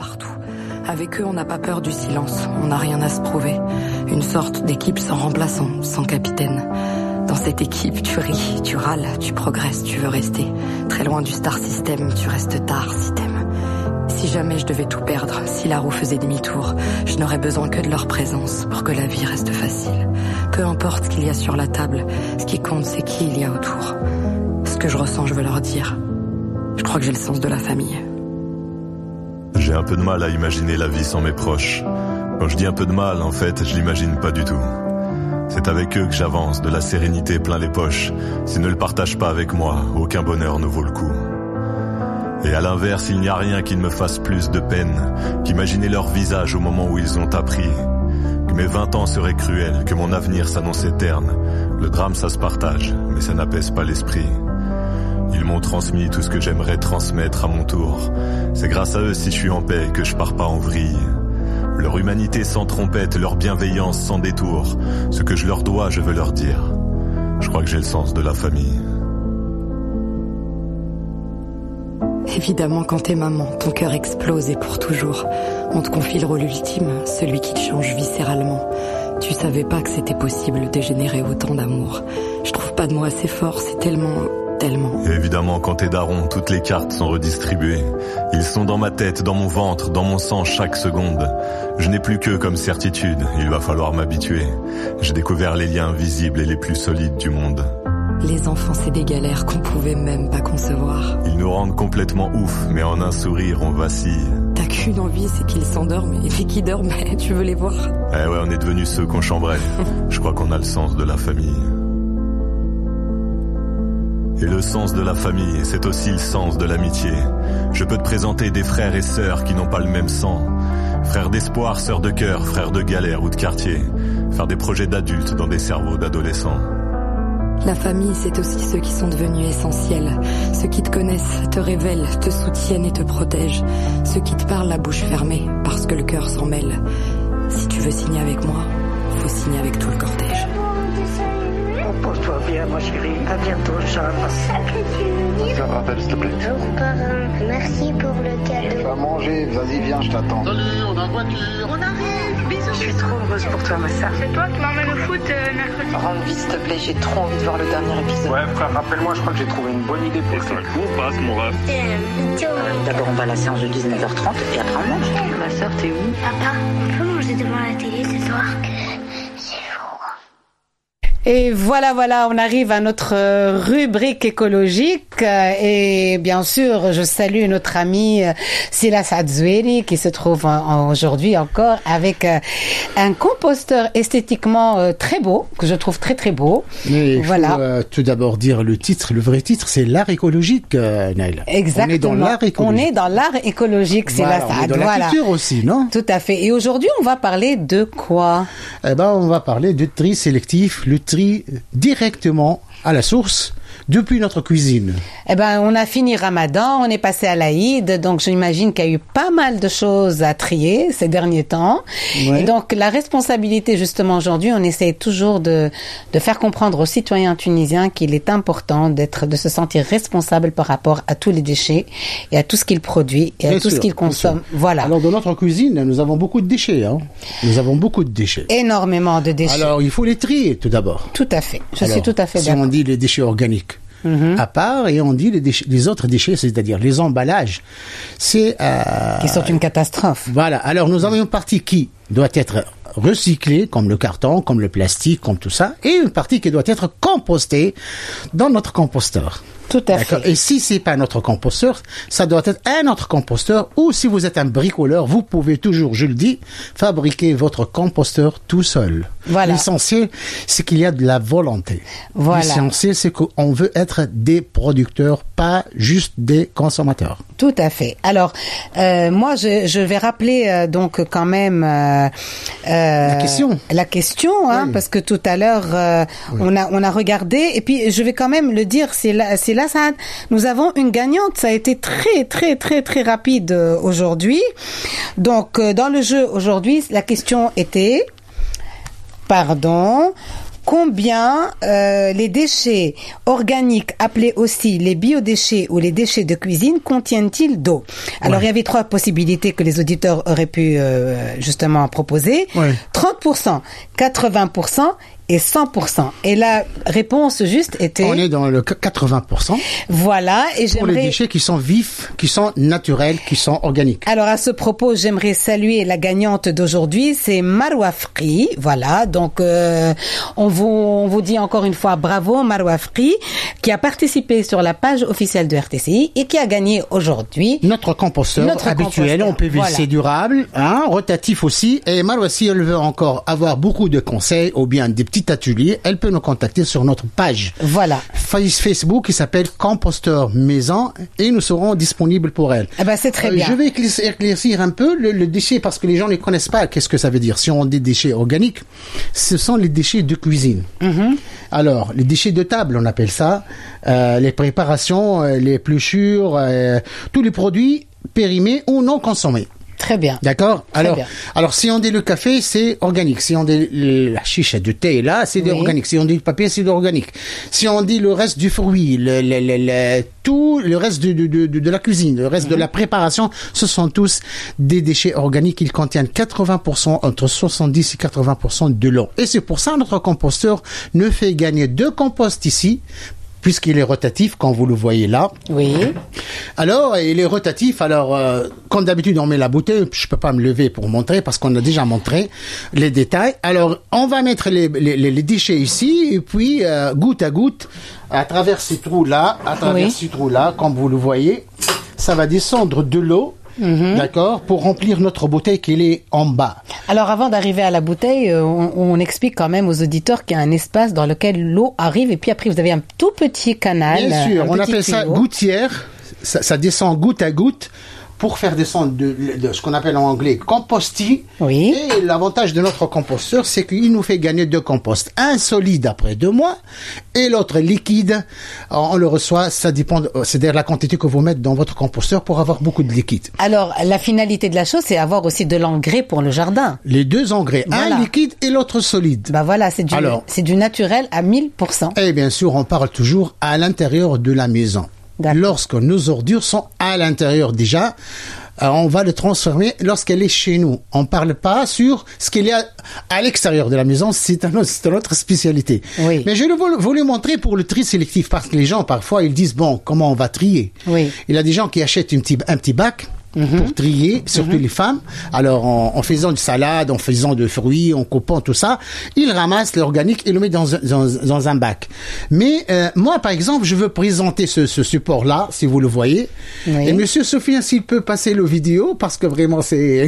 partout. Avec eux, on n'a pas peur du silence, on n'a rien à se prouver. Une sorte d'équipe sans remplaçant, sans capitaine. Dans cette équipe, tu ris, tu râles, tu progresses, tu veux rester. Très loin du star system, tu restes tard si t'aimes. Si jamais je devais tout perdre, si la roue faisait demi-tour, je n'aurais besoin que de leur présence pour que la vie reste facile. Peu importe ce qu'il y a sur la table, ce qui compte c'est qui il y a autour. Ce que je ressens, je veux leur dire. Je crois que j'ai le sens de la famille. J'ai un peu de mal à imaginer la vie sans mes proches. Quand je dis un peu de mal, en fait, je l'imagine pas du tout. C'est avec eux que j'avance, de la sérénité plein les poches. S'ils ne le partagent pas avec moi, aucun bonheur ne vaut le coup. Et à l'inverse, il n'y a rien qui ne me fasse plus de peine qu'imaginer leur visage au moment où ils ont appris que mes 20 ans seraient cruels, que mon avenir s'annonçait terne. Le drame, ça se partage, mais ça n'apaise pas l'esprit. Ils m'ont transmis tout ce que j'aimerais transmettre à mon tour. C'est grâce à eux si je suis en paix que je pars pas en vrille. Leur humanité sans trompette, leur bienveillance sans détour. Ce que je leur dois, je veux leur dire. Je crois que j'ai le sens de la famille. Évidemment, quand t'es maman, ton cœur explose et pour toujours. On te confie le rôle ultime, celui qui te change viscéralement. Tu savais pas que c'était possible de générer autant d'amour. Je trouve pas de mots assez forts, c'est tellement... Et évidemment, quand t'es daron, toutes les cartes sont redistribuées. Ils sont dans ma tête, dans mon ventre, dans mon sang chaque seconde. Je n'ai plus qu'eux comme certitude, il va falloir m'habituer. J'ai découvert les liens invisibles et les plus solides du monde. Les enfants, c'est des galères qu'on pouvait même pas concevoir. Ils nous rendent complètement ouf, mais en un sourire, on vacille. T'as qu'une envie, c'est qu'ils s'endorment, et puis qu'ils dorment, tu veux les voir. Eh ouais, on est devenus ceux qu'on chambrait. Je crois qu'on a le sens de la famille. Et le sens de la famille, c'est aussi le sens de l'amitié. Je peux te présenter des frères et sœurs qui n'ont pas le même sang. Frères d'espoir, sœurs de cœur, frères de galère ou de quartier. Faire des projets d'adultes dans des cerveaux d'adolescents. La famille, c'est aussi ceux qui sont devenus essentiels. Ceux qui te connaissent, te révèlent, te soutiennent et te protègent. Ceux qui te parlent la bouche fermée, parce que le cœur s'en mêle. Si tu veux signer avec moi, faut signer avec tout le cortège. Repose-toi bien, ma chérie. À bientôt, Inch'Allah. Je le rappelle, s'il te plaît. Bonjour, parrain. Merci pour le cadeau. Tu vas manger, vas-y, viens, je t'attends. Salut, on a voiture. On arrive, bisous. Je suis trop heureuse pour toi, ma sœur. C'est toi qui m'emmène au foot mercredi. Rends vite, s'il te plaît, j'ai trop envie de voir le dernier épisode. Ouais, frère, rappelle-moi, je crois que j'ai trouvé une bonne idée pour ça. Cours, passe, mon ref. D'abord, on va à la séance de 19h30 et après on mange. Ma sœur, t'es où? Papa, on peut manger devant la télé ce soir? Et voilà, on arrive à notre rubrique écologique et bien sûr, je salue notre ami Silas Adzoueri qui se trouve aujourd'hui encore avec un composteur esthétiquement très beau, que je trouve très très beau. Mais voilà. Il faut tout d'abord dire le titre, le vrai titre, c'est l'art écologique, Naïla. Exactement. On est dans l'art écologique. On est dans l'art écologique, voilà, Silas. On est dans la culture aussi, non? Tout à fait. Et aujourd'hui, on va parler de quoi? Eh ben, on va parler de tri sélectif, le tri directement à la source depuis notre cuisine. Eh ben, on a fini Ramadan, on est passé à l'Aïd, donc j'imagine qu'il y a eu pas mal de choses à trier ces derniers temps. Ouais. Et donc, la responsabilité, justement, aujourd'hui, on essaie toujours de faire comprendre aux citoyens tunisiens qu'il est important de se sentir responsable par rapport à tous les déchets et à tout ce qu'ils produisent et à tout ce qu'ils consomment. Voilà. Alors, dans notre cuisine, nous avons beaucoup de déchets, hein. Nous avons beaucoup de déchets. Énormément de déchets. Alors, il faut les trier, tout d'abord. Tout à fait. Je suis tout à fait si d'accord. on dit les déchets organiques, à part, et on dit les autres déchets, c'est-à-dire les emballages, c'est qui sont une catastrophe. Voilà. Alors nous avons une partie qui doit être recyclée, comme le carton, comme le plastique, comme tout ça, et une partie qui doit être compostée dans notre composteur. Tout à fait. Et si c'est pas notre composteur, ça doit être un autre composteur, ou si vous êtes un bricoleur, vous pouvez toujours, je le dis, fabriquer votre composteur tout seul. Voilà. L'essentiel, c'est qu'il y a de la volonté. Voilà. L'essentiel, c'est qu'on veut être des producteurs, pas juste des consommateurs. Tout à fait. Alors, moi, je vais rappeler donc quand même la question. La question, hein, oui. parce que tout à l'heure oui. on a regardé, et puis je vais quand même le dire, c'est là, Saad, nous avons une gagnante. Ça a été très très très très rapide aujourd'hui. Donc dans le jeu aujourd'hui, la question était, combien les déchets organiques, appelés aussi les biodéchets ou les déchets de cuisine, contiennent-ils d'eau? Alors, il y avait 3 possibilités que les auditeurs auraient pu justement proposer. 30%, 80% et 100%. Et la réponse juste était... On est dans le 80%. Voilà. Et pour les déchets qui sont vifs, qui sont naturels, qui sont organiques. Alors, à ce propos, j'aimerais saluer la gagnante d'aujourd'hui, c'est Marwa Fri. Voilà. Donc, on vous dit encore une fois bravo, Marwa Fri, qui a participé sur la page officielle de RTCI et qui a gagné aujourd'hui notre composteur habituel en PVC durable, rotatif aussi. Et Marwa, si elle veut encore avoir beaucoup de conseils ou bien des petits ateliers, elle peut nous contacter sur notre page. Voilà. Facebook qui s'appelle Composteur Maison et nous serons disponibles pour elle. Eh ben, c'est très bien. Je vais éclaircir un peu le déchet parce que les gens ne connaissent pas qu'est-ce que ça veut dire. Si on dit déchets organiques, ce sont les déchets de cuisine. Alors, les déchets de table, on appelle ça, les préparations, les épluchures, tous les produits périmés ou non consommés. Très bien. D'accord. Alors, si on dit le café, c'est organique. Si on dit la chiche de thé, là, c'est organique. Si on dit le papier, c'est organique. Si on dit le reste du fruit, tout le reste de la cuisine, le reste de la préparation, ce sont tous des déchets organiques. Ils contiennent 80%, entre 70 et 80% de l'eau. Et c'est pour ça que notre composteur ne fait gagner 2 composts ici, puisqu'il est rotatif, comme vous le voyez là. Oui. Alors, il est rotatif. Alors, comme d'habitude, on met la bouteille. Je peux pas me lever pour montrer parce qu'on a déjà montré les détails. Alors, on va mettre les déchets ici et puis, goutte à goutte, à travers ces trous-là, comme vous le voyez, ça va descendre de l'eau. D'accord, pour remplir notre bouteille qui est en bas. Alors avant d'arriver à la bouteille, on explique quand même aux auditeurs qu'il y a un espace dans lequel l'eau arrive et puis après vous avez un tout petit canal. Bien sûr, on appelle ça gouttière. Ça descend goutte à goutte pour faire descendre de ce qu'on appelle en anglais composting. Oui. Et l'avantage de notre composteur, c'est qu'il nous fait gagner 2 composts. Un solide après 2 mois et l'autre liquide. On le reçoit, ça dépend, c'est-à-dire la quantité que vous mettez dans votre composteur pour avoir beaucoup de liquide. Alors, la finalité de la chose, c'est avoir aussi de l'engrais pour le jardin. Les 2 engrais, un liquide et l'autre solide. Bah voilà, c'est du naturel à 1000%. Et bien sûr, on parle toujours à l'intérieur de la maison. Lorsque nos ordures sont à l'intérieur déjà, on va le transformer lorsqu'elle est chez nous. On parle pas sur ce qu'il y a à l'extérieur de la maison, c'est notre spécialité. Oui. Mais je voulais montrer pour le tri sélectif parce que les gens parfois ils disent bon, comment on va trier? Oui. Il y a des gens qui achètent un petit bac pour trier, surtout les femmes. Alors, en faisant de salade, en faisant de fruits, en coupant tout ça, ils ramassent l'organique et le mettent dans un bac. Mais moi, par exemple, je veux présenter ce support-là, si vous le voyez. Oui. Et Monsieur Sophien, s'il peut passer le vidéo, parce que vraiment, c'est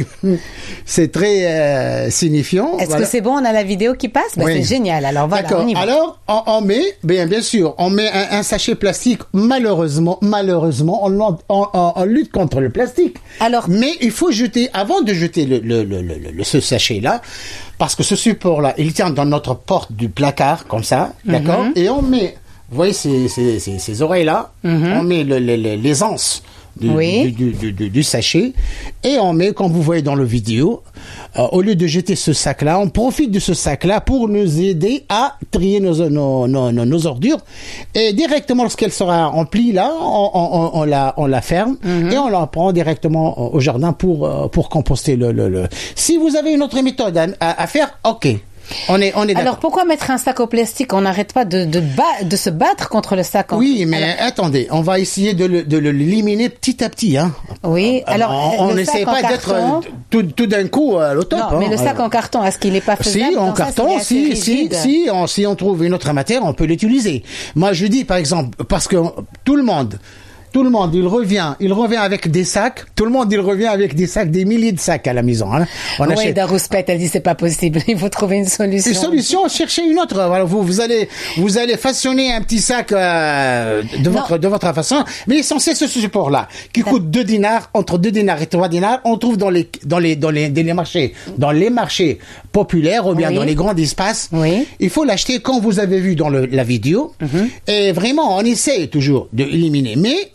très signifiant. Est-ce que c'est bon, on a la vidéo qui passe? C'est génial. Alors voilà, on y va. Alors, on met, bien sûr, on met un sachet plastique. Malheureusement, on lutte contre le plastique. Alors, mais il faut jeter, avant de jeter ce sachet-là, parce que ce support-là, il tient dans notre porte du placard, comme ça, d'accord? Et on met, vous voyez ces oreilles-là, on met les anses du sachet, et on met, comme vous voyez dans la vidéo, au lieu de jeter ce sac-là, on profite de ce sac-là pour nous aider à trier nos ordures. Et directement, lorsqu'elle sera remplie, là, on la ferme et on la prend directement au jardin pour composter Si vous avez une autre méthode à faire, ok. On est d'accord. Alors pourquoi mettre un sac au plastique? On n'arrête pas de se battre contre le sac. Oui, mais attendez, on va essayer de l'éliminer petit à petit, hein. Oui. Alors on n'essaie pas d'être tout d'un coup au top. Non, mais le sac en carton, est-ce qu'il n'est pas faisable? Si, en carton, si on trouve une autre matière, on peut l'utiliser. Moi, je dis par exemple, parce que tout le monde, il revient avec des sacs. Tout le monde, il revient avec des sacs, des milliers de sacs à la maison. Hein. Oui, Darouspette, elle dit c'est pas possible. Il faut trouver une solution. Une solution, cherchez une autre. Voilà, vous allez façonner un petit sac de votre façon. Mais l'essentiel, c'est ce support-là qui coûte 2 dinars, entre 2 dinars et 3 dinars. On trouve dans les marchés populaires ou bien dans les grands espaces. Oui. Il faut l'acheter comme vous avez vu dans la vidéo. Et vraiment, on essaie toujours de éliminer. Mais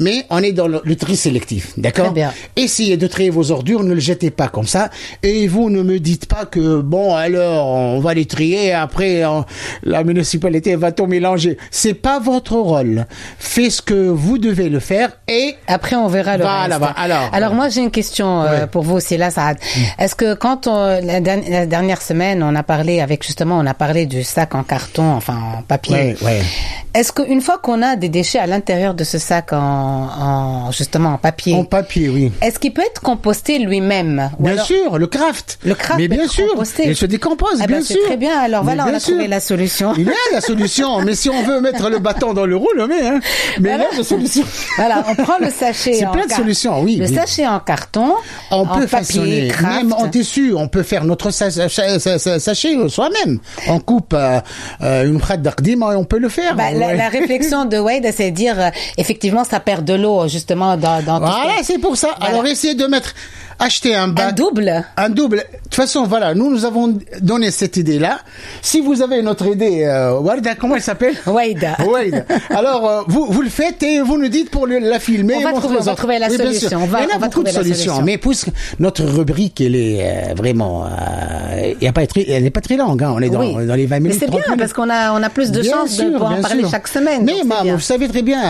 mais on est dans le tri sélectif, d'accord? Très bien. Essayez de trier vos ordures, ne les jetez pas comme ça, et vous ne me dites pas que, bon, alors, on va les trier, et après, la municipalité va tout mélanger. C'est pas votre rôle. Faites ce que vous devez le faire, et après on verra le voilà, reste. Alors moi j'ai une question pour vous, c'est là, Saad. Est-ce que quand la dernière semaine on a parlé du sac en carton, enfin en papier. Est-ce qu'une fois qu'on a des déchets à l'intérieur de ce sac justement en papier. En papier, oui. Est-ce qu'il peut être composté lui-même? Bien sûr, le craft. Mais bien sûr. Composté. Il se décompose, bien sûr. C'est très bien. Alors voilà, on a trouvé la solution. Il y a la solution. Mais si on veut mettre le bâton dans le roue, le met, hein. Mais il y a la solution. Voilà, on prend le sachet. C'est plein de solutions, oui. Le sachet en carton. On peut papier, façonner, craft. même en tissu, on peut faire notre sachet soi-même. On coupe une frate d'ardima et on peut le faire. La réflexion de Wade, c'est de dire effectivement ça perd de l'eau justement dans voilà, c'est pour ça. Voilà. Alors essayez de acheter un bac. Un double. De toute façon, voilà, nous avons donné cette idée-là. Si vous avez une autre idée, Warda, comment elle s'appelle? Wade. Alors, vous le faites et vous nous dites pour la filmer. On va trouver la solution. Il y en a beaucoup de solutions. Mais puisque notre rubrique, elle est vraiment, elle n'est pas très longue, hein. On est dans les 20 minutes. Mais c'est bien, parce qu'on a plus de chances de pouvoir en parler chaque semaine. Mais, vous savez très bien,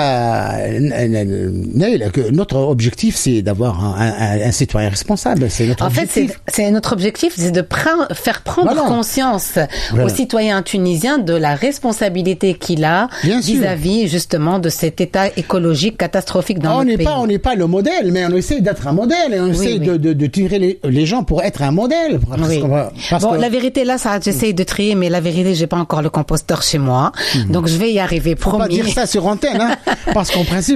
Naïl, que notre objectif, c'est d'avoir un citoyen responsable. C'est notre objectif. C'est notre objectif, c'est de faire prendre conscience aux citoyens tunisiens de la responsabilité qu'il a vis-à-vis justement de cet état écologique catastrophique dans notre pays. On n'est pas le modèle, mais on essaie d'être un modèle et on essaie de tirer les gens pour être un modèle. La vérité là, j'essaie de trier, mais la vérité, j'ai pas encore le composteur chez moi, donc je vais y arriver. Promis. Faut pas dire ça sur antenne, hein, parce qu'en principe,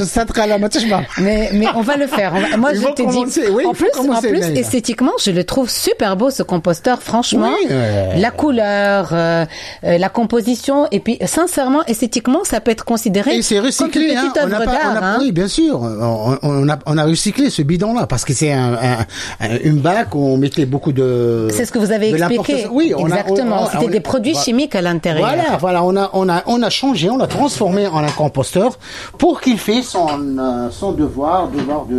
mais on va le faire. Moi, je te dis. En plus, esthétiquement, je le trouve super beau, ce composteur, franchement. La couleur, la composition, et puis, sincèrement, esthétiquement, ça peut être considéré et c'est recyclé, comme une petite œuvre d'art. Oui, bien sûr. On a recyclé ce bidon-là, parce que c'est une bac où on mettait beaucoup de... C'est ce que vous avez expliqué. Oui, exactement. C'était des produits chimiques à l'intérieur. Voilà. On a changé, on l'a transformé en un composteur pour qu'il fasse son devoir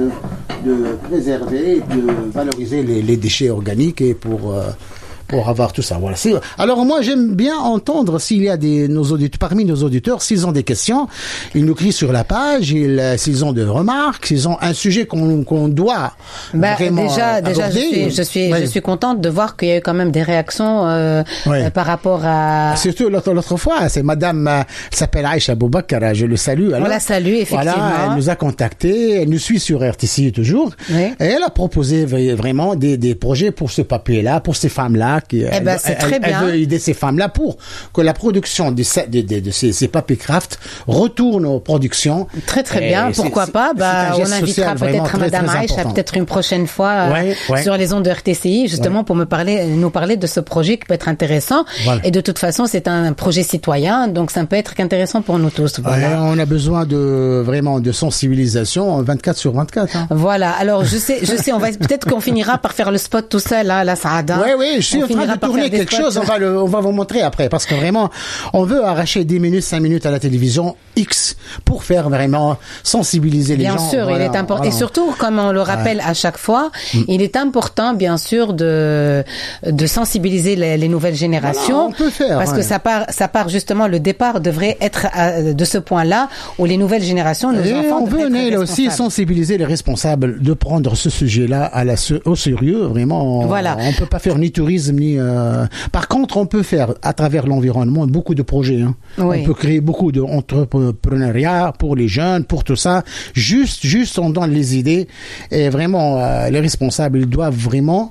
de préserver, de valoriser les déchets organiques et pour avoir tout ça. Voilà. Alors moi j'aime bien entendre s'il y a parmi nos auditeurs, s'ils ont des questions, ils nous crient sur la page, s'ils ont des remarques, s'ils ont un sujet qu'on doit vraiment déjà aborder. je suis contente de voir qu'il y a eu quand même des réactions par rapport à... Surtout l'autre fois, c'est madame s'appelle Aïcha Boubakara, je le salue. On la salue, effectivement. Voilà, elle nous a contactés, elle nous suit sur RTC toujours, et elle a proposé vraiment des projets pour ce papier-là, pour ces femmes-là. C'est très bien. Elle veut aider ces femmes-là pour que la production de ces papiers craft retourne aux productions. Très bien. Pourquoi pas? On invitera peut-être Madame Aïcha peut-être une prochaine fois sur les ondes de RTCI justement pour nous parler de ce projet qui peut être intéressant. Voilà. Et de toute façon, c'est un projet citoyen, donc ça peut être intéressant pour nous tous. Voilà. On a besoin vraiment de sensibilisation 24 sur 24. Hein. Voilà. Alors je sais. On va peut-être qu'on finira par faire le spot tout seul, là, la Saada. Oui. Je suis en train de tourner quelque chose, on va vous montrer après, parce que vraiment, on veut arracher 10 minutes, 5 minutes à la télévision X pour faire vraiment sensibiliser les gens. Bien sûr, il est important. Et surtout, comme on le rappelle à chaque fois, il est important, bien sûr, de sensibiliser les nouvelles générations. On peut faire. Parce que ça part justement, le départ devrait être de ce point-là, où les nouvelles générations, nos enfants, on veut aussi sensibiliser les responsables de prendre ce sujet-là au sérieux, vraiment. Voilà. On peut pas faire ni tourisme, Par contre, on peut faire, à travers l'environnement, beaucoup de projets. Hein. Oui. On peut créer beaucoup d'entrepreneuriat pour les jeunes, pour tout ça. Juste on donne les idées. Et vraiment, les responsables, ils doivent vraiment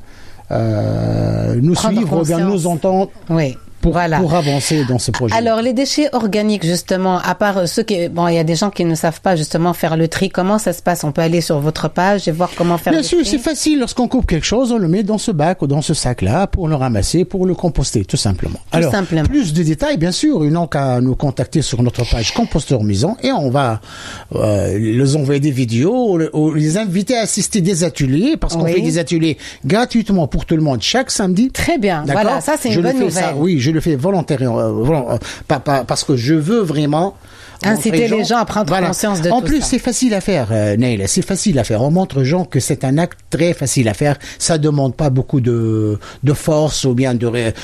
nous suivre, bien nous entendre. Oui. Pour avancer dans ce projet. Alors, les déchets organiques, justement, à part ceux il y a des gens qui ne savent pas, justement, faire le tri. Comment ça se passe? On peut aller sur votre page et voir comment faire le tri. Bien sûr, c'est facile. Lorsqu'on coupe quelque chose, on le met dans ce bac ou dans ce sac-là pour le ramasser, pour le composter, tout simplement. Alors, plus de détails, bien sûr, ils n'ont qu'à nous contacter sur notre page Composteur Maison et on va les envoyer des vidéos ou les inviter à assister des ateliers parce qu'on fait des ateliers gratuitement pour tout le monde chaque samedi. Très bien. D'accord? Voilà, ça, c'est une bonne nouvelle. Oui, je le fais volontairement, parce que je veux vraiment Inciter les gens à prendre conscience de tout ça. En plus, c'est facile à faire, Neil, c'est facile à faire. On montre aux gens que c'est un acte très facile à faire. Ça demande pas beaucoup de force ou bien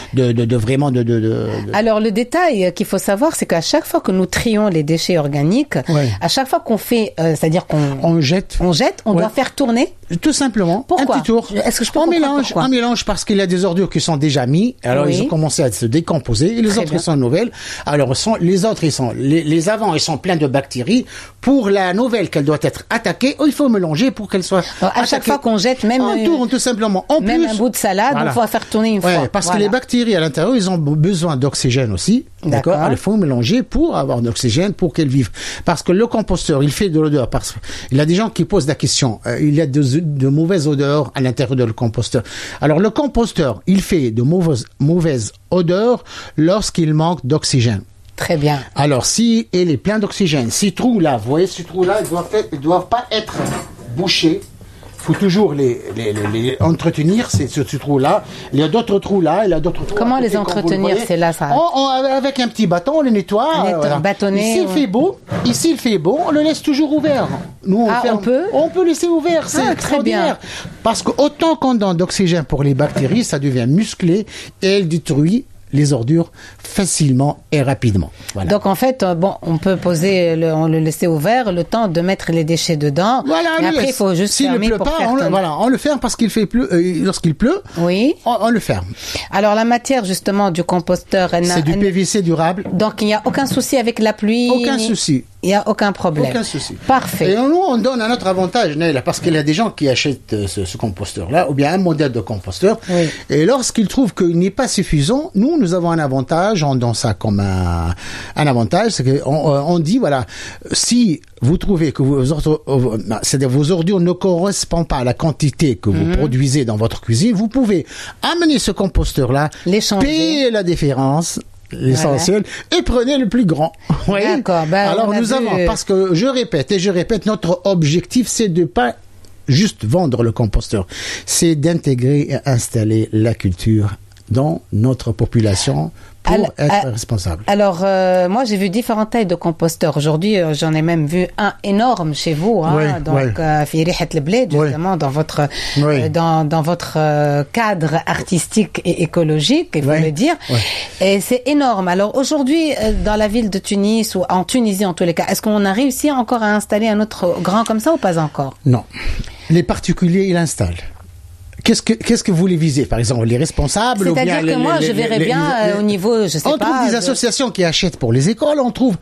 de vraiment de... Alors, le détail qu'il faut savoir, c'est qu'à chaque fois que nous trions les déchets organiques, à chaque fois qu'on fait, c'est-à-dire qu'on jette, on doit faire tourner. Tout simplement. Pourquoi? Un petit tour. Est-ce que je peux comprendre pourquoi? On mélange parce qu'il y a des ordures qui sont déjà mis. Alors, ils ont commencé à se décomposer. Et les autres, ils sont nouvelles. Alors, les autres, les avant, ils sont pleins de bactéries. Pour la nouvelle qu'elle doit être attaquée, il faut mélanger pour qu'elle soit attaquée. À chaque fois qu'on jette, même on tourne tout simplement. Même un bout de salade, on va faire tourner une fois. Parce que les bactéries à l'intérieur, ils ont besoin d'oxygène aussi. D'accord. Il faut mélanger pour avoir de l'oxygène pour qu'elles vivent. Parce que le composteur, il fait de l'odeur. Parce qu'il y a des gens qui posent la question. Il y a de mauvaises odeurs à l'intérieur de le composteur. Alors, le composteur, il fait de mauvaises odeurs lorsqu'il manque d'oxygène. Très bien. Alors, si il est plein d'oxygène, ces trous-là, vous voyez, ces trous-là, ils doivent pas être bouchés. Il faut toujours les entretenir, ce trou-là. Il y a d'autres trous là, il y a d'autres trous. Comment les entretenir? C'est là, ça. Avec un petit bâton, on les nettoie. Bâtonner. Ici, il fait beau, on le laisse toujours ouvert. Nous, on peut laisser ouvert, c'est extraordinaire. Parce que autant qu'on donne d'oxygène pour les bactéries, ça devient musclé et elle détruit les ordures facilement et rapidement. Voilà. Donc en fait, on peut on le laisser ouvert le temps de mettre les déchets dedans. Voilà. Et après, il faut juste fermer pour faire on le ferme parce qu'il fait lorsqu'il pleut. Oui. On le ferme. Alors la matière justement du composteur, c'est du PVC durable. Donc il n'y a aucun souci avec la pluie. Aucun souci. Il n'y a aucun problème. Aucun souci. Parfait. Et nous, on donne un autre avantage, Neil, parce qu'il y a des gens qui achètent ce composteur-là, ou bien un modèle de composteur, et lorsqu'ils trouvent qu'il n'est pas suffisant, nous avons un avantage, on donne ça comme un avantage, c'est qu'on dit, voilà, si vous trouvez que c'est-à-dire vos ordures ne correspondent pas à la quantité que vous produisez dans votre cuisine, vous pouvez amener ce composteur-là, payer la différence, l'essentiel, et prenez le plus grand. D'accord. Alors nous avons, parce que je répète, notre objectif, c'est de pas juste vendre le composteur, c'est d'intégrer et installer la culture dans notre population pour être responsable. Alors, moi, j'ai vu différentes tailles de composteurs. Aujourd'hui, j'en ai même vu un énorme chez vous, donc fi rihat al-bled, justement, dans votre dans votre cadre artistique et écologique, il faut le dire. Et c'est énorme. Alors aujourd'hui, dans la ville de Tunis ou en Tunisie, en tous les cas, est-ce qu'on a réussi encore à installer un autre grand comme ça ou pas encore? Non. Les particuliers, ils l'installent. Qu'est-ce que vous voulez viser, par exemple, les responsables? C'est-à-dire que moi, je verrais bien au niveau, je sais pas. On trouve des associations qui achètent pour les écoles, on trouve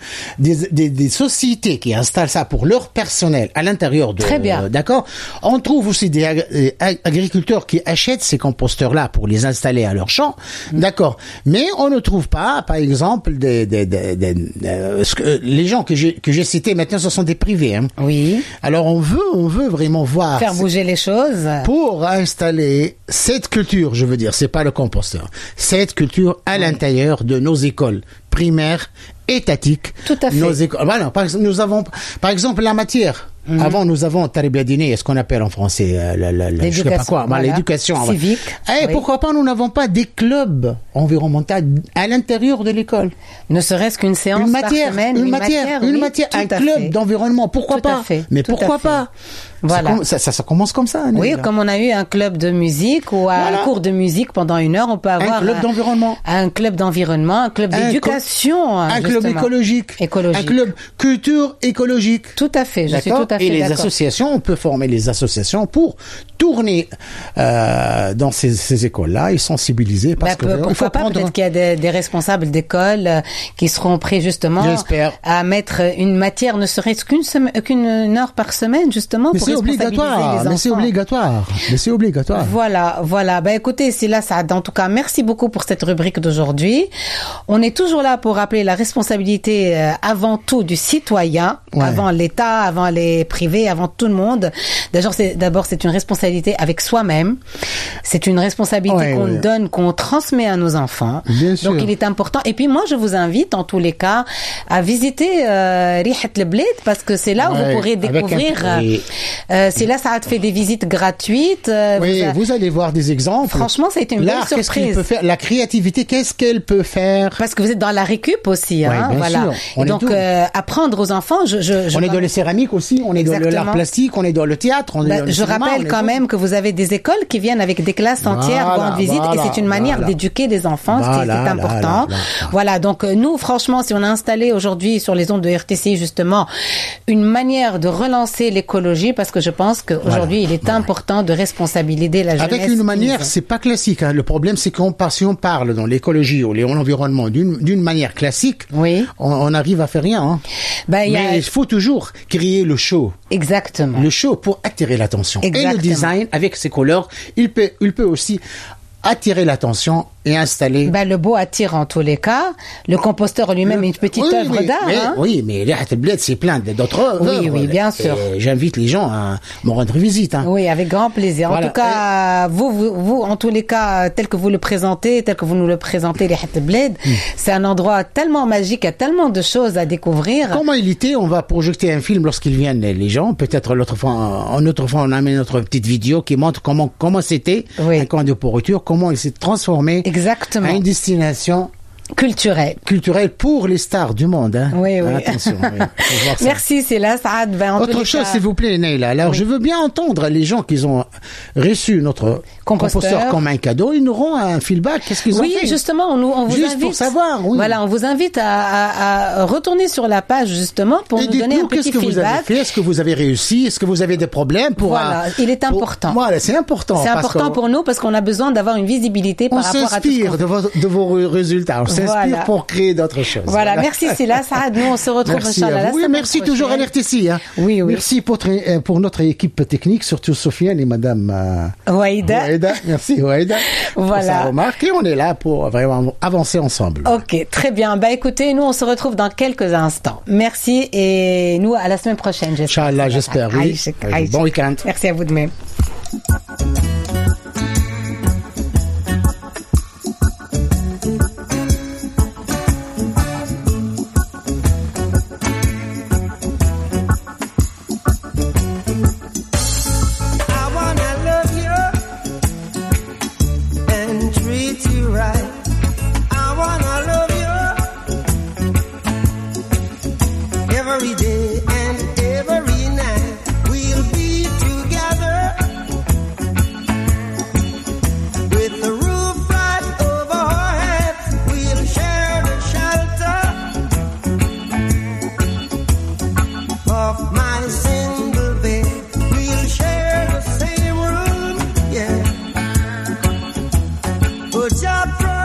des sociétés qui installent ça pour leur personnel à l'intérieur de. Très bien. D'accord. On trouve aussi des agriculteurs qui achètent ces composteurs-là pour les installer à leur champ. D'accord. Mais on ne trouve pas, par exemple, les gens que j'ai cités maintenant, ce sont des privés. Oui. Alors on veut vraiment voir. Faire bouger les choses. Pour installer cette culture, je veux dire, c'est pas le composteur, cette culture à l'intérieur de nos écoles primaires, étatiques. Tout à fait. Nos écoles. Voilà, nous avons, par exemple, la matière. Avant, nous avons Tarbiya Dini, ce qu'on appelle en français je sais pas quoi, l'éducation civique. Pourquoi pas nous n'avons pas des clubs environnementaux à l'intérieur de l'école? Ne serait-ce qu'une séance par semaine, une matière, un club d'environnement. Pourquoi pas? Mais pourquoi pas? Voilà. Ça commence comme ça. Oui, comme on a eu un club de musique ou un cours de musique pendant 1 heure, on peut avoir un club d'environnement, un club d'éducation, un club écologique, un club culture écologique. Tout à fait. Je suis tout à fait et les d'accord. associations, on peut former les associations pour tourner dans ces écoles-là et sensibiliser. Parce que pourquoi pas? Peut-être qu'il y a des responsables d'écoles qui seront prêts justement à mettre une matière, ne serait-ce qu'une heure par semaine, justement. C'est obligatoire. Mais c'est obligatoire. Voilà. Écoutez, c'est là, ça. En tout cas, merci beaucoup pour cette rubrique d'aujourd'hui. On est toujours là pour rappeler la responsabilité avant tout du citoyen, avant l'État, avant les privés, avant tout le monde. D'abord, c'est une responsabilité avec soi-même. C'est une responsabilité qu'on donne, qu'on transmet à nos enfants. Bien sûr. Donc il est important. Et puis moi, je vous invite en tous les cas à visiter Rihat El Bled parce que c'est là où vous pourrez découvrir. C'est là, ça a fait des visites gratuites. Vous allez voir des exemples. Franchement, ça a été une belle surprise. Qu'est-ce qu'il peut faire? La créativité, qu'est-ce qu'elle peut faire? Parce que vous êtes dans la récup aussi, hein. Bien voilà. sûr. Et donc apprendre aux enfants. On est dans les céramiques aussi. On est dans l'art plastique. On est dans le théâtre. On est dans le je cinéma, rappelle quand même que vous avez des écoles qui viennent avec des classes entières rendre visite et c'est une manière d'éduquer des enfants, c'est important. Voilà, donc nous franchement, si on a installé aujourd'hui sur les ondes de RTCI justement une manière de relancer l'écologie, parce que je pense qu'aujourd'hui il est important de responsabiliser la jeunesse. Avec une manière, c'est pas classique. Hein. Le problème, c'est si on parle dans l'écologie ou l'environnement d'une manière classique, on arrive à faire rien. Hein. Mais il faut toujours créer le show. Exactement. Le show pour attirer l'attention. Exactement. Et le design, avec ses couleurs, il peut aussi attirer l'attention et installer. Le beau attire en tous les cas. Le composteur lui-même est une petite œuvre d'art. Hein? Oui, mais Rihat El Bled, c'est plein d'autres œuvres. Oui, bien sûr. Et j'invite les gens à me rendre visite. Hein. Oui, avec grand plaisir. Voilà. En tout cas, vous, en tous les cas, tel que vous le présentez, tel que vous nous le présentez, Rihat El Bled, c'est un endroit tellement magique, il y a tellement de choses à découvrir. Comment il était? On va projeter un film lorsqu'ils viennent, les gens. Peut-être l'autre fois, on amène notre petite vidéo qui montre comment c'était un camp de pourriture, comment il s'est transformé. Exactement. À une destination culturelle pour les stars du monde. Hein. Oui. Attention. Merci, c'est là, Saad. Autre chose, s'il vous plaît, Neila. Alors, je veux bien entendre les gens qui ont reçu notre composteur comme un cadeau. Ils nous auront un feedback. Qu'est-ce qu'ils ont fait? Oui, justement, on vous juste invite. pour savoir. Oui. Voilà, on vous invite à retourner sur la page justement pour nous donner un petit feedback. Qu'est-ce que vous avez fait? Est-ce que vous avez réussi? Est-ce que vous avez des problèmes Voilà, il est important. Voilà, c'est important. C'est important pour nous parce qu'on a besoin d'avoir une visibilité par rapport à tout ce qu'on fait. On s'inspire de vos résultats. On s'inspire pour créer d'autres choses. Voilà, merci Sila Saad. Nous, on se retrouve inchallah. Oui, merci toujours à l'RTC. Hein. Oui. Merci pour notre équipe technique, surtout Sofiane et Madame Waïda. Merci Waïda. Voilà. Remarque, et on est là pour vraiment avancer ensemble. Ok, très bien. Écoutez, nous, on se retrouve dans quelques instants. Merci et nous, à la semaine prochaine, j'espère. Inch'Allah, j'espère, oui. Bon week-end. Merci à vous de même. Put your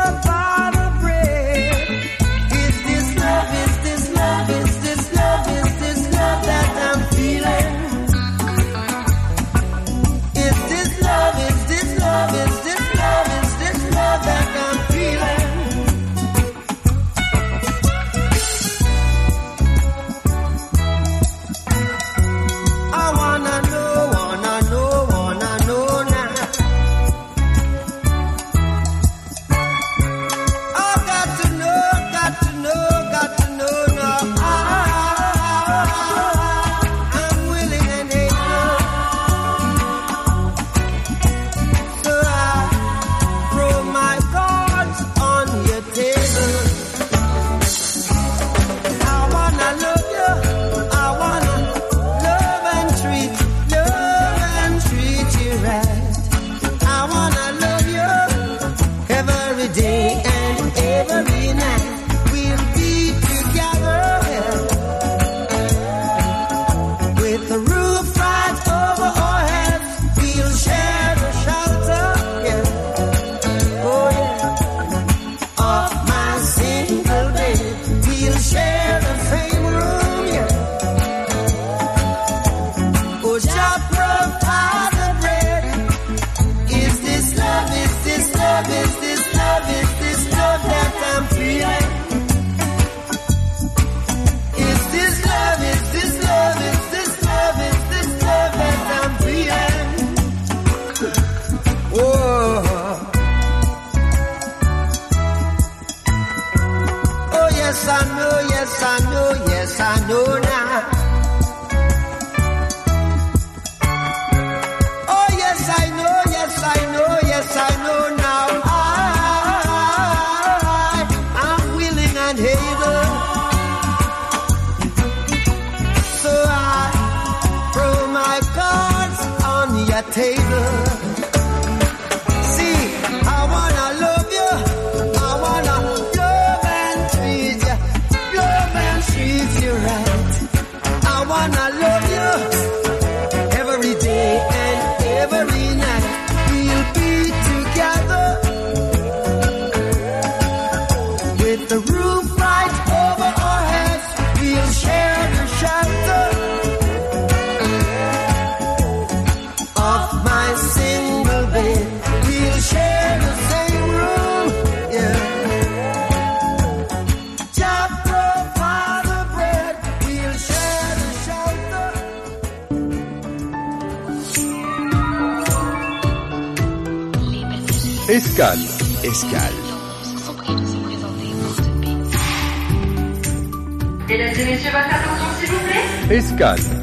my single bed. We'll share the same room, yeah. Jah provide the bread, we'll share the shelter. Escale. Mesdames et messieurs, votre attention s'il vous plaît. Escale.